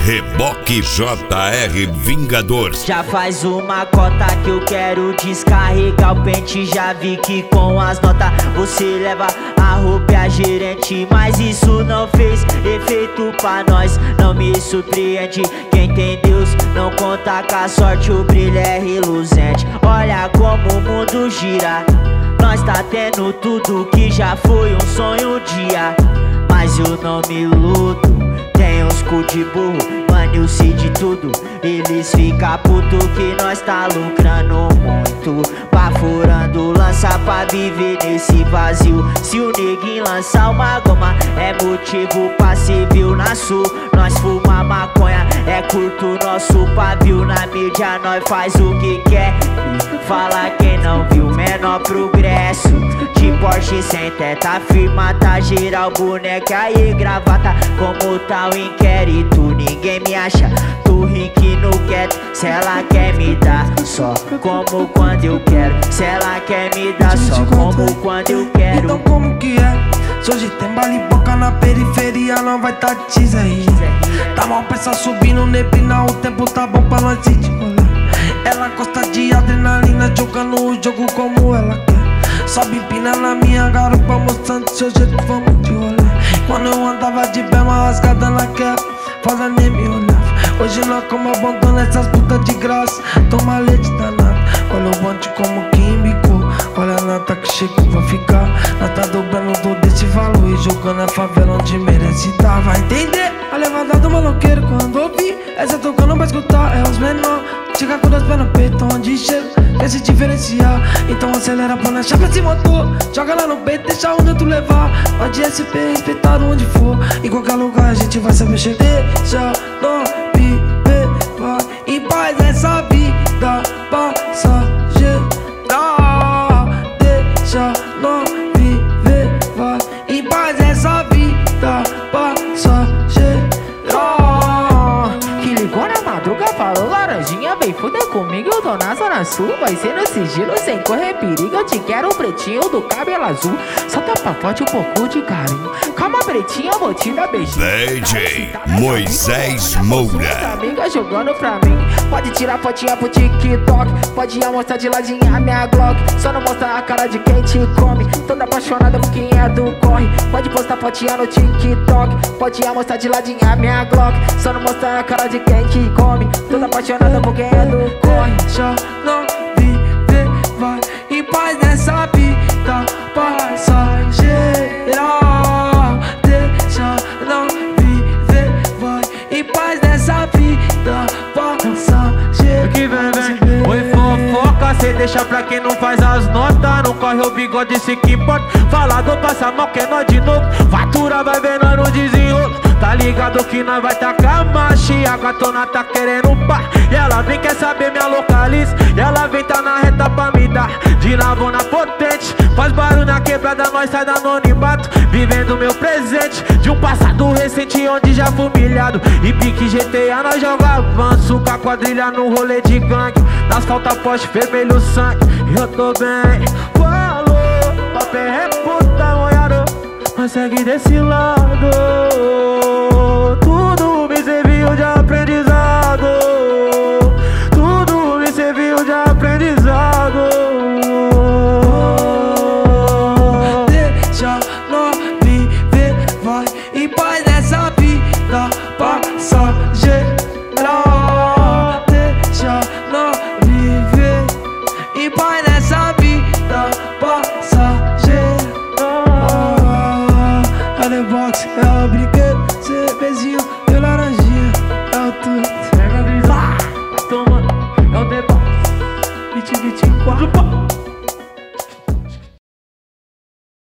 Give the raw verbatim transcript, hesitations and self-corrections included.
Reboque J R Vingador. Já faz uma cota que eu quero descarregar o pente. Já vi que com as notas você leva a roupa e a gerente, mas isso não fez efeito pra nós. Não me surpreende, quem tem Deus não conta com a sorte, o brilho é reluzente. Olha como o mundo gira, nós tá tendo tudo que já foi um sonho um dia. Mas eu não me iludo, tem uns cu de burro, mano-se de tudo. Eles ficam puto que nós tá lucrando muito, baforando lança pra viver nesse vazio. Se o neguinho lançar uma goma é motivo pra civil. Na sul, nós fuma maconha, é curto nosso pavio. Na mídia nós faz o que quer e fala quem não viu menor progresso. De Porsche sem teta, firma, tá geral, boneca e gravata. Como tá o inquérito, ninguém me acha. Tô rique no quieto, se ela quer me dar só como quando eu quero. Se ela quer me dar só como quando eu quero. Então como que é? Se hoje tem bala e boca na periferia, não vai tá teaser aí. Tá mal pensar subindo neblina, o tempo tá bom pra nós ir de rolê. Ela gosta de adrenalina, jogando o jogo como ela quer. Sobe empina na minha garupa, mostrando seu jeito, vamos de rolê. Quando eu andava de berma rasgada naquela, foda nem me olhava. Hoje nós como abandona essas putas de graça, toma leite danado. Olha o bonde como que embicou, olha a nata que chegou, vai ficar. Nós tá dobrando todo esse valor e jogando a favela onde merece tá. Vai entender a levada do maloqueiro quando ouvir essa tocando pra escutar, é os menor. Chega com dois pés no peito, onde chega, quer se diferenciar. Então acelera pra nós, chapa esse motor, joga lá no peito, deixa onde tu levar. Pode S P, respeitar onde for, em qualquer lugar a gente vai saber chegar. Deixa nós viver, vai em paz essa vida passageira. Deixa nós viver, vai em paz essa vida passageira. Que ligou na madruga, falou laranjinha, vem fuder comigo, eu tô na zona sul. Vai ser no sigilo, sem correr perigo, eu te quero pretinho do cabelo azul. Solta pra forte um pouco de carinho, calma pretinha, eu vou te dar beijinho. D J Moisés Moura. Amiga jogando pra mim, pode tirar fotinha pro TikTok, pode mostrar de ladinha a minha Glock. Só não mostrar a cara de quem te come, toda apaixonada por quem é do corre. Pode postar fotinha no TikTok, pode mostrar de ladinha a minha Glock. Só não mostrar a cara de quem te come, toda apaixonada por quem é do corre. Deixa não viver, vai em paz nessa vida passageira. Deixa não viver, vai em paz nessa vida passageira. Que vem, vem, oi fofoca, cê deixa pra quem não faz as notas. Não corre o bigode, se que importa. Falador passa mal, que é nós de novo. Fatura vai ver nós no desenrolo. Tá ligado que nós vai tacar marcha e a gatona tá querendo pá. E ela vem, quer saber minha localiza, e ela vem tá na reta pra me dar de lavona potente. Faz barulho na quebrada, nós sai da anonimato, vivendo meu presente de um passado recente onde já fui humilhado. E pique G T A nós joga avanço, com a quadrilha no rolê de gangue. Nas falta poste, vermelho sangue, e eu tô bem. Falou, papel é puta, molhado, mas segue desse lado. Tudo me serviu de aprendizado, tudo me serviu de aprendizado. Deixa nós viver, vai em paz nessa vida passageira. Deixa nós viver em paz nessa vida passageira. É The Box, é o brinquedo, cervezinho e laranjinha, é o tudo. Pega a brisa, toma, é o The Box, vinte, vinte e quatro.